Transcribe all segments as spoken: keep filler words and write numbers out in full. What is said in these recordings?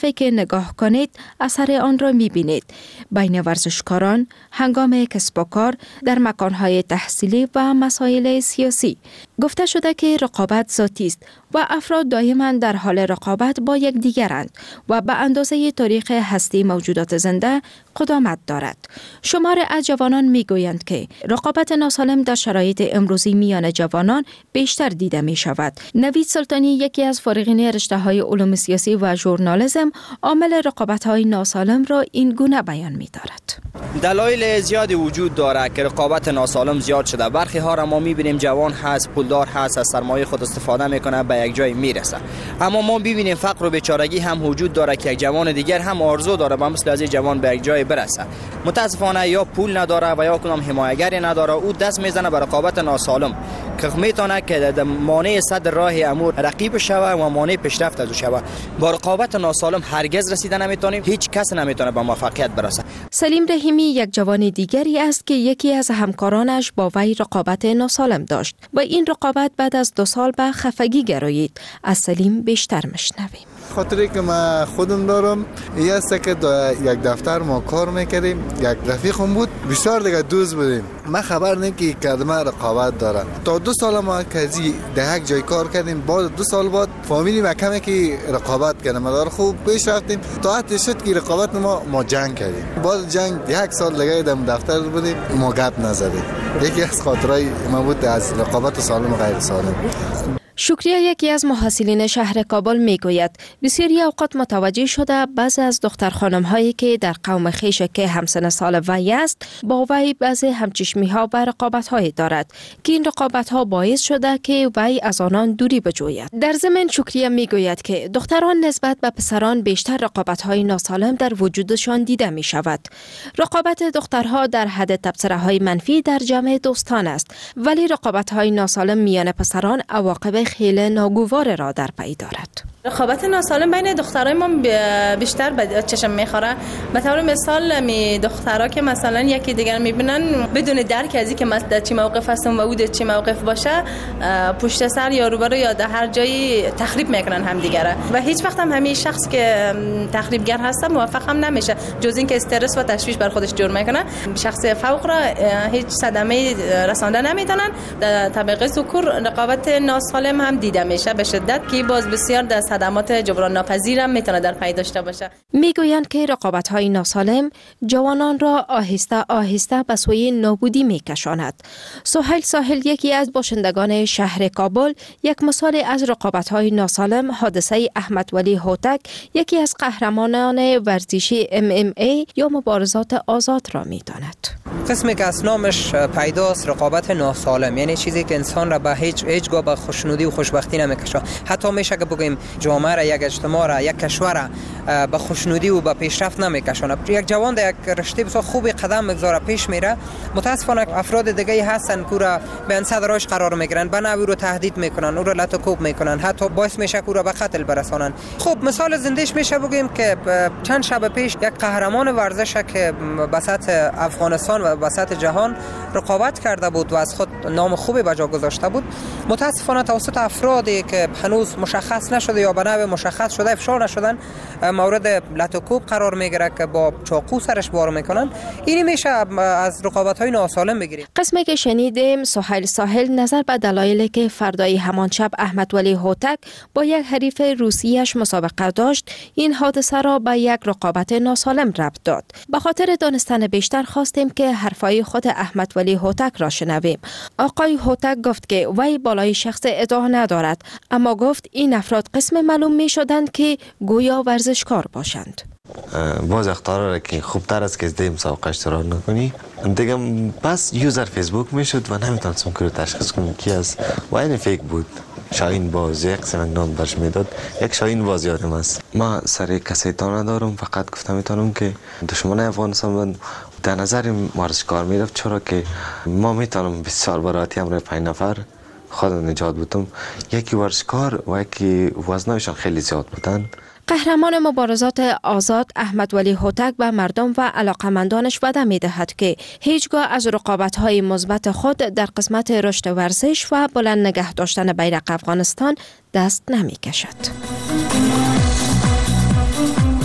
که نگاه کنید اثر آن را می‌بینید. بین ورزشکاران، هنگام کسب و کار، در مکان‌های تحصیلی و مسائل سیاسی. گفته شده که رقابت ذاتی است و افراد دائما در حال رقابت با یکدیگرند و به اندازه تاریخ هستی موجودات زنده قدامت دارد. شمار از جوانان میگویند که رقابت ناسالم در شرایط امروزی میان جوانان بیشتر دیده می شود. نوید سلطانی، یکی از فارغین رشته‌های علوم سیاسی و ژورنالیسم، عامل رقابت‌های ناسالم را این گونه بیان می‌دارد. دلایل زیادی وجود دارد که رقابت ناسالم زیاد شده. برخی ها را ما می‌بینیم جوان هست، پولدار هست، از سرمایه خود استفاده می‌کنه، به یک جای میرسه. اما ما ببینیم فقر و بیچارگی هم وجود داره که یک جوان دیگر هم آرزو داره به مثل از جوان به یک جای برسه. متاسفانه یا پول نداره و یا کدام حمایتگری نداره، او دست میزنه به رقابت ناسالم که میتونه که مانع صد راه امور رقیب شوه و مانع پیشرفت از شوه. با رقابت ناسالم هرگز رسیده نمیتونیم، هیچ کس نمیتونه به موفقیت برسه. سلیم رحیمی یک جوان دیگری است که یکی از همکارانش با وی رقابت ناسالم داشت و این رقابت بعد از دو سال به خفگی گرایید. از سلیم بیشتر میشنویم. خاطری که من خودم دارم یه است که یک دفتر ما کار میکردیم، یک رفیقم بود، بسیار دیگه دوست بودیم. من خبر نیم که کدمه رقابت داره. تا دو سال ما کزی ده یک جای کار کردیم، بعد دو سال بعد فامیلی ما کمی که رقابت کردیم، مدار خوب پیش رفتیم. تا حتی شد که رقابت ما ما جنگ کردیم. بعد جنگ یک سال دیگه در دفتر بودیم، ما گپ نزدیم. یکی از خاطرای ما بود از رقابت سالم و غیر سالم. شکریه، یکی از محصلین شهر کابل میگوید بسیاری اوقات متوجه شده بعضی از دختر خانم هایی که در قوم خویش که همسن سال وی است با وی بعضی همچشمی ها و رقابت های دارد که این رقابت ها باعث شده که وی از آنان دوری بجوید. در ضمن شکریه میگوید که دختران نسبت به پسران بیشتر رقابت های ناسالم در وجودشان دیده می شود. رقابت دخترها در حد تبصره های منفی در جمع دوستان است، ولی رقابت های ناسالم میان پسران عواقب خیلی ناگوار را در پی دارد. رقابت ناسالم بین دخترای ما بیشتر به چشم میخوره. به طور مثال می دخترها که مثلا یکی دیگر میبینن بدون درک از اینکه مثلا چی موقف هستن و او در چی موقف باشه، پشت سر یا روبرو یا در هر جایی تخریب میکنن همدیگه و هیچ وقت هم همین شخص که تخریبگر هست موفق هم نمیشه، جز اینکه استرس و تشویش بر خودش جور میکنه. شخص فوق را هیچ صدمه رسانده نمیتونن. در طبقه ذکور رقابت ناسالم هم دیده میشه به شدت که باز بسیار در صدمات جبران ناپذیرم میتونه در پی داشته باشه. میگویند که رقابت‌های ناسالم جوانان را آهسته آهسته به سوی نابودی میکشاند. سهیل ساحل، یکی از باشندگان شهر کابل، یک مثال از رقابت‌های ناسالم حادثه احمد ولی هوتک، یکی از قهرمانان ورزشی ام ام ای یا مبارزات آزاد را میداند. قسمی که از نامش پیداست رقابت ناسالم، یعنی چیزی که انسان را به هیچ هیچگاه به خوشنودی و خوشبختی نمیکشه. حتی میشه که بگیم جامعه را، یک اجتماع را، یک کشور را به خوشنودی و به پیشرفت نمیکشونه. یک جوان در یک رشته بسیار خوبی قدم میگذاره پیش میره، متاسفانه افراد دیگه هستن که را به انصد راش قرار میگیرن، به نوی رو تهدید میکنن، او رو لطکوب میکنن، حتی باعث میشه که او را به قتل برسانن. خب مثال زندهش میشه بگیم که چند شب پیش یک قهرمان ورزش که به سطح افغانستان و به سطح جهان رقابت کرده بود و از خود نام خوبی به جا گذاشته بود، متاسفانه توسط افرادی که هنوز مشخص نشده یا به نوع مشخص شده افشا نشدن مورد لطکوب قرار میگیره که با چاقو سرش بار میکنن. این میشه از رقابت‌های ناسالم بگیریم. قسمی که شنیدیم سهیل ساحل نظر به دلایلی که فردای همان شب احمد ولی هوتک با یک حریف روسیش مسابقه داشت، این حادثه را به یک رقابت ناسالم ربط داد. به خاطر دانستن بیشتر خواستیم که حرفای خود احمد ولی هوتک را شنویم. آقای هوتک گفت که وی بالای شخص ادعا ندارد، اما گفت این افراد قسم معلوم می شدند که گویا ورزشکار باشند. باز اختیار را که خوبتر است که از دیم مسابقه اشتراک نکنی دیگه بس یوزر فیسبوک میشد و نمیتونستم که رو تشخیص کنم کی است و این فیک بود. شاهین باز یک سمک نام برش میداد، یک شاهین باز یادم است. ما سر کسی تا ندارم، فقط گفتم میتونم که دشمن افغانستان من در نظر ورزشکار میرفت، چرا که ما میتونم بسیار براتی هم پنج نفر خود نجات بودم، یکی ورزشکار و یکی وزنایشان خیلی زیاد بودن. قهرمان مبارزات آزاد احمد ولی هوتک به مردم و علاقمندانش وعده می‌دهد که هیچگاه از رقابت‌های مثبت خود در قسمت رشد ورزش و بلند نگه داشتن بیرق افغانستان دست نمی‌کشد.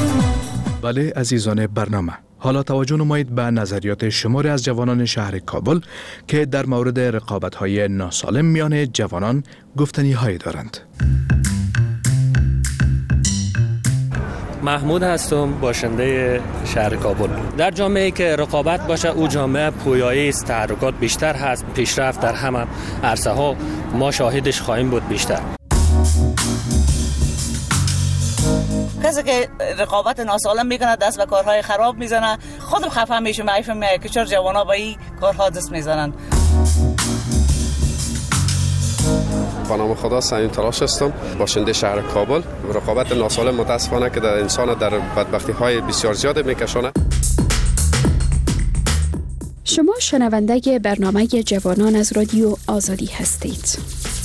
بله عزیزان برنامه، حالا توجه نمایید به نظریات شماری از جوانان شهر کابل که در مورد رقابت‌های ناسالم میان جوانان گفتنی‌هایی دارند. محمود هستم، باشنده شهر کابل. در جامعه‌ای که رقابت باشه، او جامعه پویایی است، تحرکات بیشتر هست، پیشرفت در همه عرصه‌ها ما شاهدش خواهیم بود بیشتر. کسی که رقابت ناسالم میکنه، دست به کارهای خراب میزنه، خودم خفه میشم، عیفم میاد که چرا جوانا با این کارها دست میزنن. با نام خدا صمیم تلاش هستم، باشنده شهر کابل. رقابت ناسالم متاسفانه که در انسان در بدبختی های بسیار زیاد میکشانه. شما شنونده برنامه جوانان از رادیو آزادی هستید.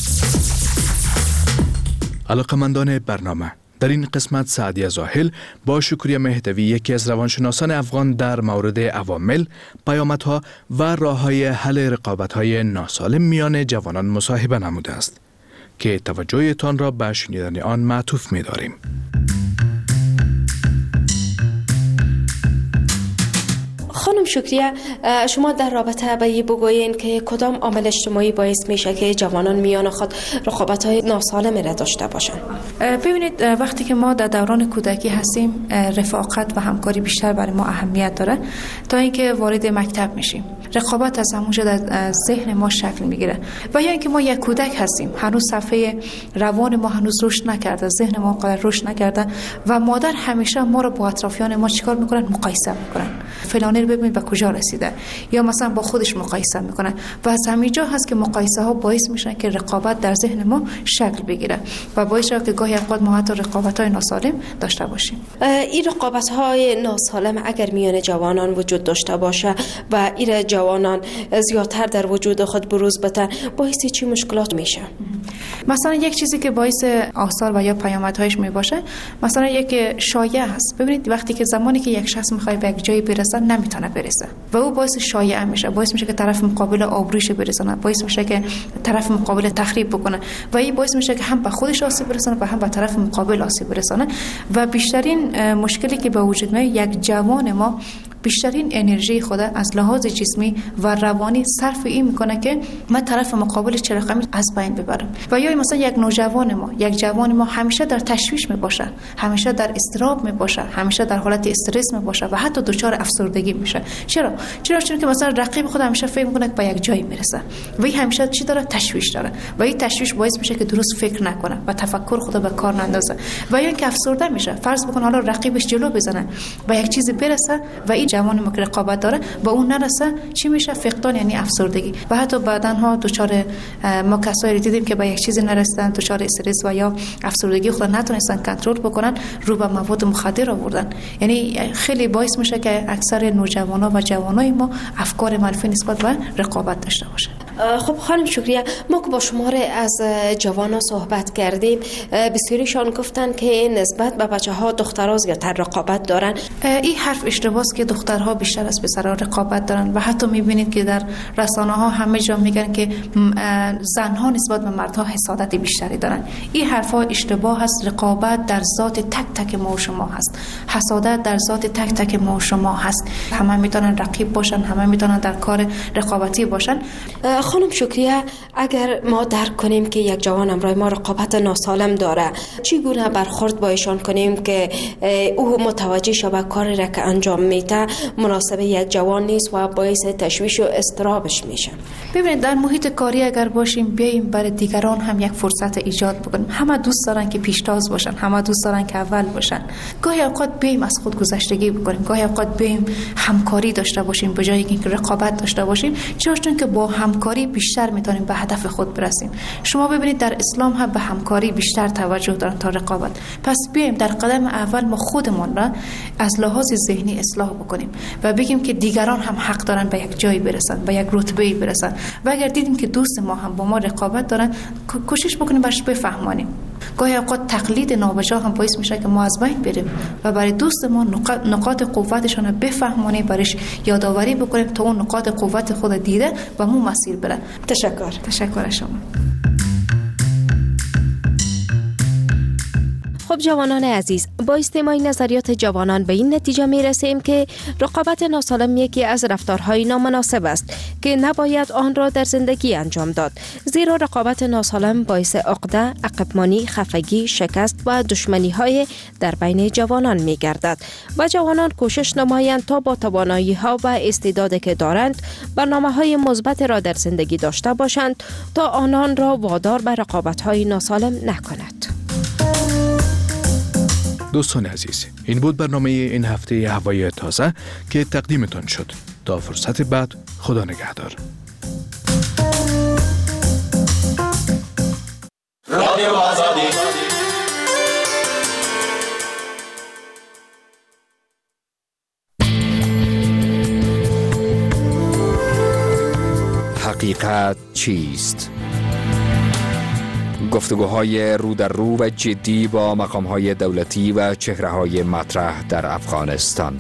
علاقمندان برنامه، در این قسمت سعدیه زاهل با شکریه مهدوی، یکی از روانشناسان افغان، در مورد عوامل، پیامدها و راه‌های حل رقابت‌های ناسالم میان جوانان مصاحبه نموده است که توجهتان را به شنیدن آن معطوف می‌داریم. خانم شکریه، شما در رابطه به این بگویین که کدام عامل اجتماعی باعث میشه که جوانان میان خود رقابت‌های ناسالم را داشته باشند؟ ببینید، وقتی که ما در دوران کودکی هستیم، رفاقت و همکاری بیشتر برای ما اهمیت داره تا اینکه وارد مکتب میشیم. رقابت از همونجا در ذهن ما شکل میگیره و یا اینکه ما یک کودک هستیم، هنوز صفحه روان ما هنوز رشد نکرده، ذهن ما قدر رشد نکرده و مادر همیشه ما رو با اطرافیان ما چیکار میکنن؟ مقایسه میکنن. فلانی رو ببین به کجا رسیده، یا مثلا با خودش مقایسه میکنن و از همینجا هست که مقایسه ها باعث میشن که رقابت در ذهن ما شکل بگیره و باعث شده که گاهی اوقات ما حتی رقابت های ناسالم داشته باشیم. این رقابت های ناسالم اگر میان جوانان وجود داشته باشه و این جوانان زیادتر در وجود خود بروز بتن، باعث چی مشکلات میشه؟ مثلا یک چیزی که باعث آثار و یا پیامدهایش می باشه، مثلا یک شایعه هست. ببینید وقتی که زمانی که یک شخص میخواد به یک جایی برسه نمیتونه برسه و او باعث شایعه میشه، باعث میشه که طرف مقابل آبروش برسونه، باعث میشه که طرف مقابل تخریب بکنه و این باعث میشه که هم به خودش آسیب برسونه و هم به طرف مقابل آسیب برسونه و بیشترین مشکلی که به وجود میاد، یک جوان ما بیشترین انرژی خود از لحاظ جسمی و روانی صرف این میکنه که من طرف مقابل چه رقمی از بین ببرم و یا مثلا یک نوجوان ما یک جوان ما همیشه در تشویش میباشه، همیشه در اضطراب میباشه، همیشه در حالت استرس میباشه و حتی دچار افسردگی میشه. چرا چرا چون که مثلا رقیب خود همیشه فکر میکنه که به یک جایی میرسه و این همیشه چی داره؟ تشویش داره و این تشویش باعث میشه که درست فکر نکنه و تفکر خود به کار نندازه و یا اینکه افسرده میشه. فرض بکن حالا رقیبش جلو بزنه و یک چیزی برسه و این جوان ما که رقابت داره با اون نرسه، چی میشه؟ فقدان، یعنی افسردگی و حتی بعدن ها دچار ما کسایی دیدیم که با یک چیزی نرسیدن، دچار استرس و یا افسردگی خود نتونستن کنترل بکنن، رو به مواد مخدر آوردن. یعنی خیلی باعث میشه که اکثر نوجوانا و جوانای ما افکار منفی نسبت به رقابت داشته باشه. خب خانم شکریه، ما که با شماره از جوانا صحبت کردیم، بسیاریشان گفتن که نسبت به بچه‌ها دخترها زیادتر رقابت دارن. این حرف اشتباهه که دخترها بیشتر از پسرها رقابت دارن و حتی میبینید که در رسانه ها همه جا میگن که زنها نسبت به مردها حسادت بیشتری دارن. این حرف ها اشتباه است. رقابت در ذات تک تک ما و شما هست، حسادت در ذات تک تک ما و شما هست. همه میتونن رقیب باشن، همه میتونن در کار رقابتی باشن. خانم شکریه، اگر ما درک کنیم که یک جوان امروز ما رقابت ناسالم داره، چگونه برخورد با ایشان کنیم که او متوجه شه به کاری را که انجام میده مناسب یک جوان نیست و باعث تشویش و اضطرابش میشه؟ ببینید در محیط کاری اگر باشیم، بیایم برای دیگران هم یک فرصت ایجاد بکنیم. همه دوست دارن که پیشتاز باشن، همه دوست دارن که اول باشن. گاهی اوقات بیایم از خود گذشتگی بکنیم، گاهی اوقات بیایم همکاری داشته باشیم به جای اینکه رقابت داشته باشیم، چون که با همکاری بیشتر میتونیم به هدف خود برسیم. شما ببینید در اسلام هم به همکاری بیشتر توجه دارن تا رقابت. پس بیایم در قدم اول ما خودمون را از لحاظ ذهنی اصلاح بکنیم و بگیم که دیگران هم حق دارن به یک جایی برسن، به یک رتبه‌ای برسن و اگر دیدیم که دوست ما هم با ما رقابت دارن، کوشش بکنیم برش بفهمانیم. گاهی اوقات تقلید نابجا هم باعث میشه که ما از بین بریم و برای دوست ما نقاط قوتشون رو بفهمانیم، برش یادآوری بکنیم تا اون نقاط قوت خود دیده و مو مسیر بره. تشکر. تشکر شما. خب جوانان عزیز، با استماع نظریات جوانان به این نتیجه می رسیم که رقابت ناسالم یکی از رفتارهای نامناسب است که نباید آن را در زندگی انجام داد، زیرا رقابت ناسالم باعث عقده، عقبمانی، خفگی، شکست و دشمنی های در بین جوانان می گردد و جوانان کوشش نمایند تا با توانایی ها و استعدادی که دارند برنامه های مثبت را در زندگی داشته باشند تا آنان را وادار به رقابت های ناسالم نکند. دوستان عزیز، این بود برنامه این هفته هوای تازه که تقدیمتان شد. تا فرصت بعد، خدا نگهدار. رادیو آزادی. حقیقت چیست؟ گفتگوهای رو در رو و جدی با مقامهای دولتی و چهره‌های مطرح در افغانستان.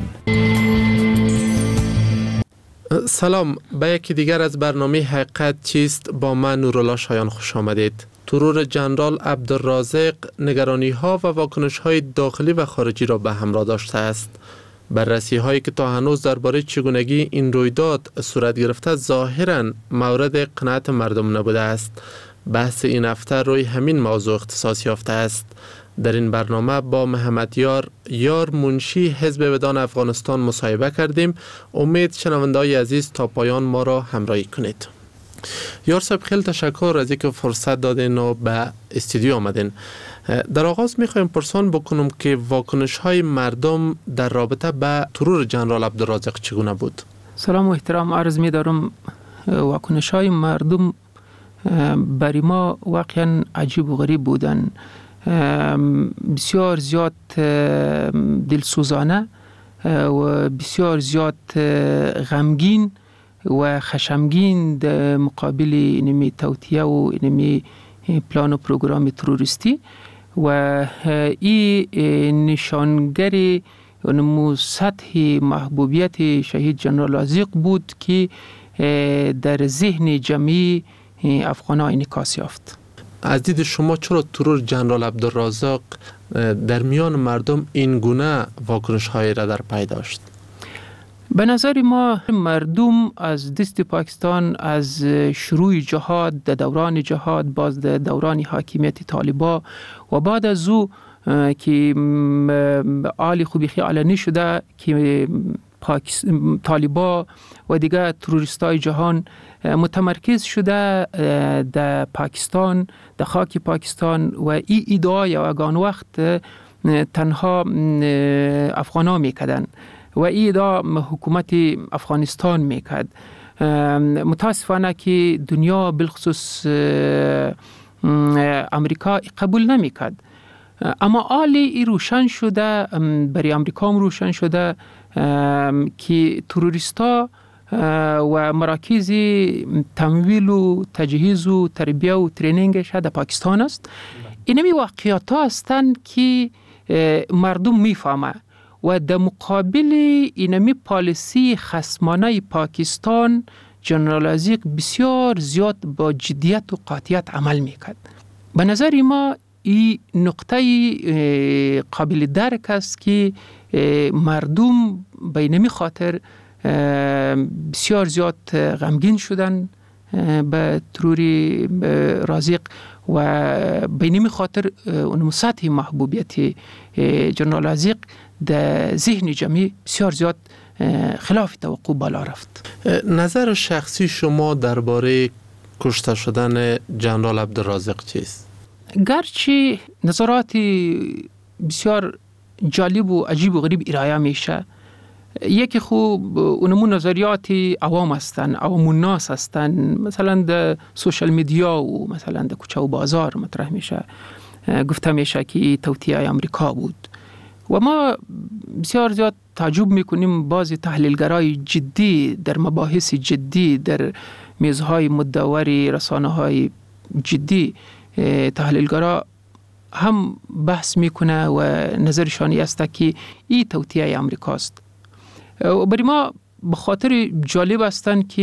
سلام، به یکی دیگر از برنامه حقیقت چیست با من نورالله شایان خوش آمدید. ترور جنرال عبدالرازق نگرانی ها و واکنش های داخلی و خارجی را به همراه داشته است. بررسی هایی که تا هنوز درباره چگونگی این رویداد صورت گرفته ظاهراً مورد قناعت مردم نبوده است. بحث این هفته روی همین موضوع اختصاص یافته است. در این برنامه با محمد یار یار منشی حزب ودان افغانستان مصاحبه کردیم. امید شنونده‌های عزیز تا پایان ما را همراهی کنید. یار صاحب، خیلی تشکر از اینکه فرصت دادین و به استودیو آمدین. در آغاز میخوایم پرسان بکنم که واکنش های مردم در رابطه به ترور جنرال عبدالرازق چگونه بود؟ سلام و احترام عرض می دارم. واکنش های مردم برای ما واقعا عجیب و غریب بودن، بسیار زیاد دلسوزانه و بسیار زیاد غمگین و خشمگین در مقابل اینمی توطیه و اینمی پلان و پروگرام تروریستی و این نشانگری نمو سطح محبوبیت شهید جنرال رازق بود که در ذهن جمعی افغان ها انعکاس یافت. از دید شما چرا ترور جنرال عبدالرازق در میان مردم این گونه واکنش های را در پی داشت؟ به نظر ما مردم از دست پاکستان از شروع جهاد، در دوران جهاد، باز در دوران حاکمیت طالبا و بعد از او که آل خوبی خیالانی شده که طالبا و دیگر تروریستای جهان متمرکز شده در پاکستان، در خاک پاکستان و این ادعا یگان وقت تنها افغانا میکردن و این ادعا حکومت افغانستان میکرد. متاسفانه که دنیا بالخصوص امریکا قبول نمیکرد، اما آلی روشن شده، برای امریکا هم روشن شده که تروریستا و مراکز تمویل و تجهیز و تربیه و ترینینگش در پاکستان است. اینمی واقعیت ها هستند که مردم میفهمه و در مقابل اینمی پالیسی خصمانه پاکستان جنرال رازق بسیار زیاد با جدیت و قاطعیت عمل میکرد. به نظر ما این نقطه قابل درک است که مردم به اینمی خاطر بسیار زیاد غمگین شدن به تروری رازق و به اینمی خاطر اون سطح محبوبیت جنرال رازق در ذهن جمعی بسیار زیاد خلاف توقع بالا رفت. نظر شخصی شما درباره کشته شدن جنرال عبدالرازق چیست؟ گرچه نظرات بسیار جالب و عجیب و غریب ارائه میشه، یکی خوب اونمون نظریات عوام هستن، عوام الناس هستن، مثلا در سوشال میدیا و مثلا در کوچه و بازار مطرح میشه، گفته میشه که توطئه امریکا بود و ما بسیار زیاد تعجب میکنیم بعضی تحلیلگرای جدی در مباحث جدی در میزهای مدوری رسانه‌های جدی تحلیلگرا هم بحث میکنه و نظرشانی است که این توطئه امریکاست. و برای ما به خاطر جالب هستند که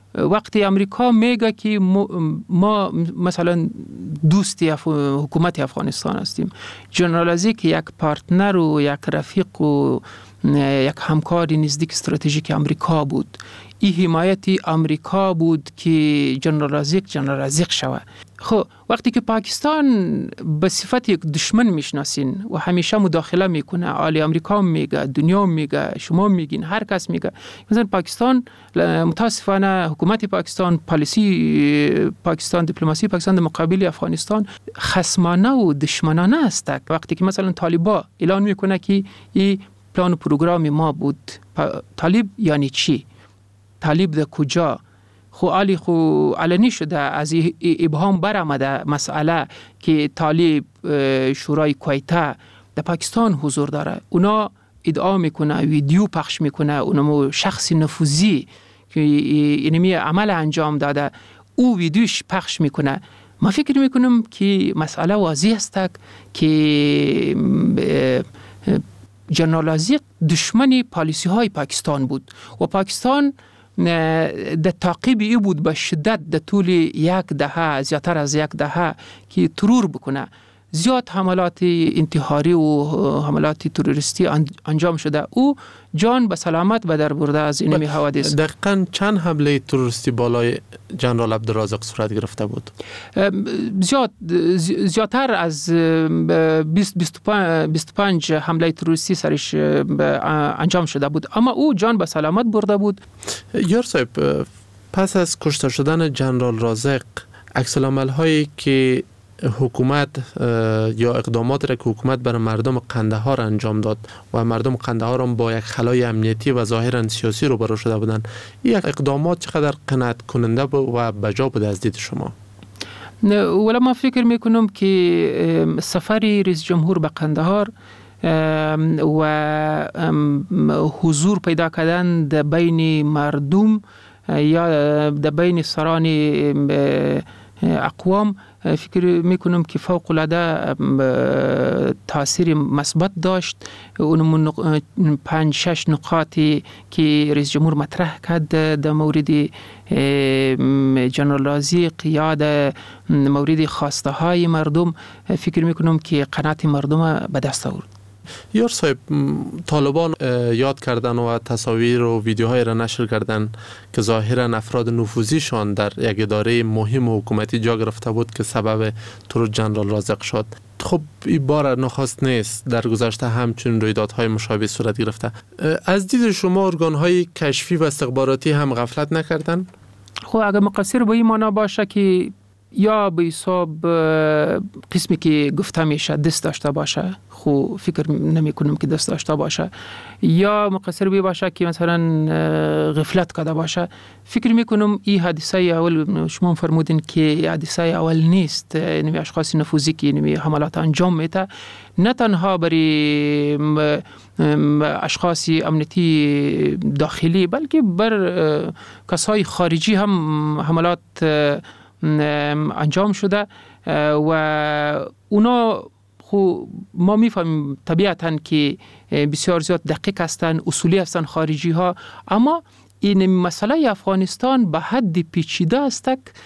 وقتی امریکا میگه که ما مثلا دوستی حکومت افغانستان هستیم، جنرال ازیک یک پارتنر و یک رفیق و یک همکار نزدیک استراتژیک امریکا بود. این حمایتی امریکا بود که جنرال ازیک جنرال ازیک شود. خب وقتی که پاکستان به صفت یک دشمن میشناسین و همیشه مداخله میکنه، عالی امریکا میگه، دنیا میگه، شما میگین، هر کس میگه، مثلا پاکستان متاسفانه حکومت پاکستان، پالیسی پاکستان، دیپلماسی پاکستان در مقابل افغانستان خصمانه و دشمنانه است. وقتی که مثلا طالبان اعلان میکنه که این پلان و پروگرام ما بود، طالب یعنی چی؟ طالب در کجا؟ خو علی خو علنی شده، از ابهام برآمده مسئله که طالب شورای کویته در پاکستان حضور داره. اونا ادعا میکنه، ویدیو پخش میکنه، اونمو شخص نفوذی که اینمی عمل انجام داده او ویدیوش پخش میکنه. ما فکر میکنم که مسئله واضح است که جنرال ازیق دشمن پالیسی های پاکستان بود و پاکستان در تعقیب ای بود به شدت در طول یک دهه، زیادتر از یک دهه، که ترور بکنه. زیاد حملات انتحاری و حملات تروریستی انجام شده. او جان به سلامت به در برده از اینمی حوادث. دقیقاً چند حمله تروریستی بالای جنرال عبدالرازق صورت گرفته بود؟ زیاد زیادتر از بیست بیست و پنج حمله تروریستی سرش انجام شده بود، اما او جان به سلامت برده بود. یار صاحب، پس از کشته شدن جنرال رازق، عکس العمل هایی که حکومت یا اقدامات را که حکومت برای مردم قندهار انجام داد و مردم قندهار هم با یک خلای امنیتی و ظاهرا سیاسی روبرو شده بودند، این اقدامات چقدر قناعت کننده و بجا بوده از دید شما؟ ولی من فکر میکنم که سفر رئیس جمهور به قندهار و حضور پیدا کردن در بین مردم یا در بین سران اقوام، فکر میکنم که فوق العاده تاثیر مثبت داشت. اون پنج شش نقاطی که رئیس جمهور مطرح کرد در مورد جنرال ازیق یا در مورد خواسته های مردم، فکر میکنم که قناعت مردم به دست آورد. یار صاحب، طالبان یاد کردن و تصاویر و ویدیوهای را نشر کردن که ظاهرا افراد نفوذیشان در یک اداره مهم و حکومتی جا گرفته بود که سبب ترور جنرال رازق شد. خب این بار نخست نیست، در گذشته همچنین رویدادهای مشابه صورت گرفته. از دید شما ارگانهای کشفی و استخباراتی هم غفلت نکردن؟ خب اگر مقصر به این معنا باشه که یا به حساب قسمی که گفته میشه دست داشته باشه، خب فکر نمی کنم که دست داشته باشه، یا مقصر بی باشه که مثلا غفلت کرده باشه. فکر می کنم این حادثه اول شما فرمودین که حادثه اول نیست. یعنی اشخاص نفوذی که یعنی حملات انجام میده، نه تنها برای اشخاص امنیتی داخلی بلکه بر کسای خارجی هم حملات انجام شده و اونا خو ما میفهمیم طبیعتاً که بسیار زیاد دقیق هستن، اصولی هستن خارجی ها، اما این مسئله افغانستان به حد پیچیده است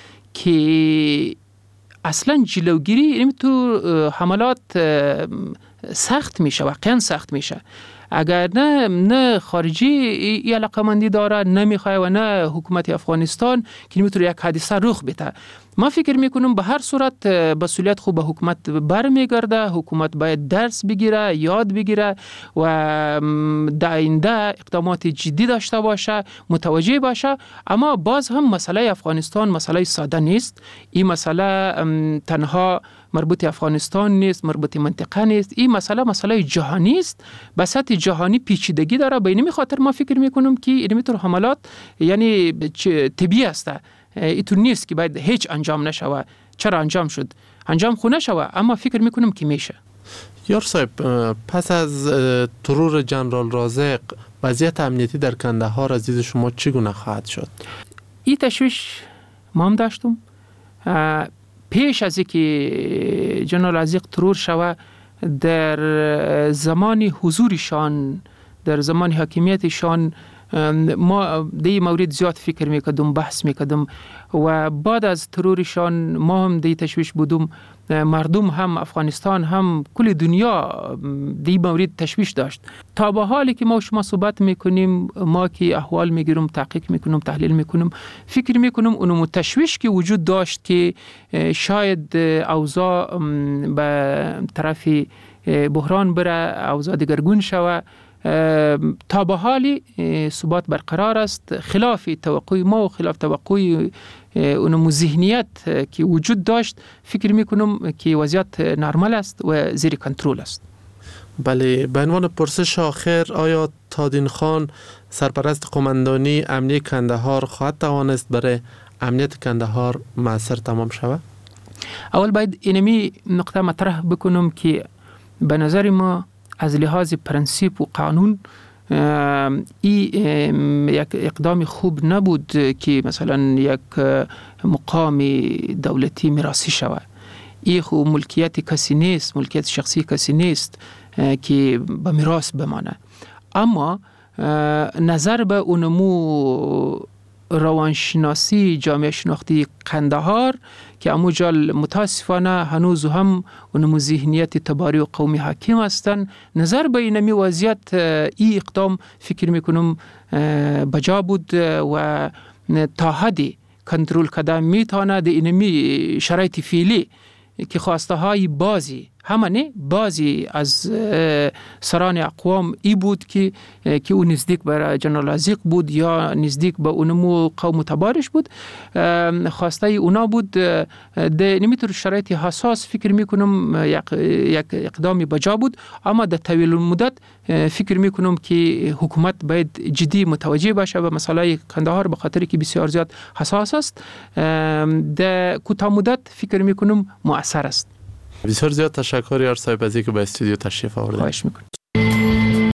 که اصلا جلوگیری یعنی تو حملات سخت میشه، واقعا سخت میشه. اگر نه نه خارجی ای علاقمندی داره، نمیخواه و نه حکومت افغانستان که نمیتونه یک حادثه رخ بده. ما فکر میکنم به هر صورت مسئولیت خوب به حکومت برمیگرده. حکومت باید درس بگیره، یاد بگیره و در آینده اقدامات جدی داشته باشه، متوجه باشه. اما باز هم مسئله افغانستان مسئله ساده نیست. این مسئله تنها مربوط افغانستان نیست، مربوط منطقه نیست. این مسئله مسئله جهانی است، به سطح جهانی پیچیدگی داره. به این خاطر ما فکر میکنم که این طور حملات یعنی طبیعی است، اینطور نیست که باید هیچ انجام نشوه. چرا انجام شد؟ انجام خو نشوه، اما فکر میکنم که میشه. یار صاحب، پس از ترور جنرال رازق وضعیت امنیتی در کندهار از دید شما چگونه خواهد شد؟ این تشویش ما هم داشتم. پیش از اینکه جنرال ازیق ترور شوه، در زمان حضورشان، در زمان حاکمیتشان ما دی مورد زیاد فکر میکردم، بحث میکردم و بعد از ترورشان ما هم دی تشویش بودم، مردم هم افغانستان هم کل دنیا دی مورد تشویش داشت. تا به حالی که ما شما صحبت میکنیم، ما که احوال میگیرم، تحقیق میکنم، تحلیل میکنم، فکر میکنم اونم تشویش که وجود داشت که شاید اوضاع به طرف بحران بره، اوضاع دگرگون شوه. تا به حالی ثبات برقرار است، خلاف توقع ما و خلاف توقع اونم ذهنیت که وجود داشت. فکر میکنم که وضعیت نرمال است و زیر کنترل است. بله، به عنوان پرسش آخر، آیا تادین خان سرپرست قماندانی امنیه کندهار خواهد توانست برای امنیت کندهار مؤثر تمام شود؟ اول باید اینمی نقطه مطرح بکنم که به نظر ما از لحاظ پرنسیپ و قانون این یک اقدام خوب نبود که مثلا یک مقام دولتی میراثی شود. این خو ملکیت کسی نیست، ملکیت شخصی کسی نیست که به میراث بمانه. اما نظر به اونمو روانشناسی جامعه شناختی قندهار که اموجال متاسفانه هنوز هم اونمو ذهنیت تباری و قومی حاکم هستند، نظر به اینمی وضعیت ای اقدام فکر میکنم بجا بود و تا حدی کنترل کردن میتونه در اینمی شرایط فعلی که خواسته های بازی همانه بازی از سران اقوام ای بود که که اون نزدیک به جنرال عزیق بود یا نزدیک به اونمو قوم تبارش بود، خواسته اونا بود. ده نمیتور شرایط حساس فکر میکنم یک یک اقدامی بجا بود، اما در طویل المدت فکر میکنم که حکومت باید جدی متوجه باشه به مسئله کندهار، به خاطر که بسیار زیاد حساس است. در کوتاه مدت فکر میکنم مؤثر است. بسیار زیاد تشکر یار صاحب از اینکه به استودیو تشریف آوردید. خواهش میکنم.